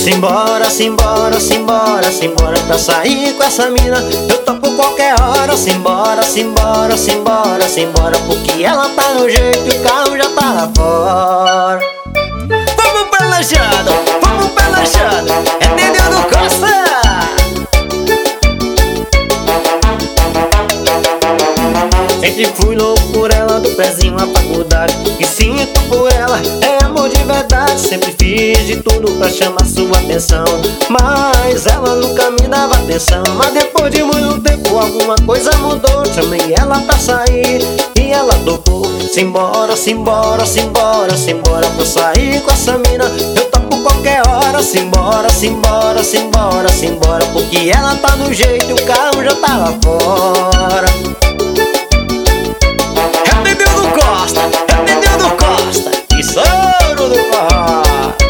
Simbora, simbora, simbora, simbora pra sair com essa mina. Eu topo qualquer hora. Simbora, simbora, simbora, simbora, porque ela tá no jeito e o carro já tá lá fora. Vamos pra lanchada, vamos pra lanchada. É Dedeu do Costa. Sempre fui louco por ela, do pezinho à faculdade. E sinto por ela, é amor de verdade. Sempre fiz de tudo pra chamar sua atenção, mas ela nunca me dava atenção. Mas depois de muito tempo alguma coisa mudou. Chamei ela pra sair e ela topou. Simbora, simbora, simbora, simbora pra sair com essa mina. Eu topo qualquer hora. Simbora, simbora, simbora, simbora, porque ela tá no jeito e o carro já tá lá fora. E soro do forró.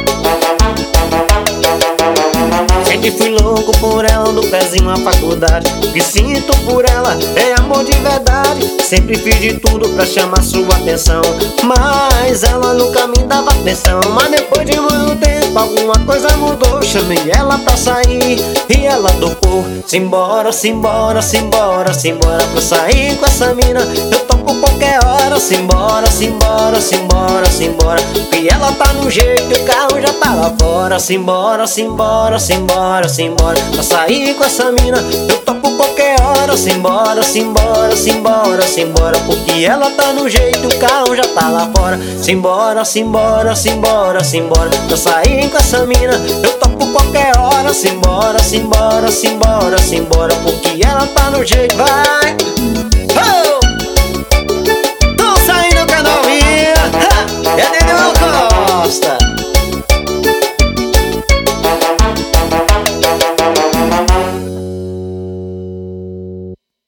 Sempre fui louco por ela, do pezinho à faculdade. O que sinto por ela é amor de verdade. Sempre fiz de tudo pra chamar sua atenção, mas ela nunca me dava atenção. Mas depois de muito tempo alguma coisa mudou. Chamei ela pra sair e ela topou. Simbora, simbora, simbora, simbora pra sair com essa mina. Eu topo qualquer hora. Simbora, simbora, simbora, simbora, porque ela tá no jeito e o carro já tá lá fora. Simbora, simbora, simbora, simbora pra sair com essa mina. Eu topo qualquer hora. Simbora, simbora, simbora, simbora, porque ela tá no jeito e o carro já tá lá fora. Simbora, simbora, simbora, simbora pra sair com essa mina. Eu topo qualquer hora. Simbora, simbora, simbora, simbora, porque ela tá no jeito. Vai!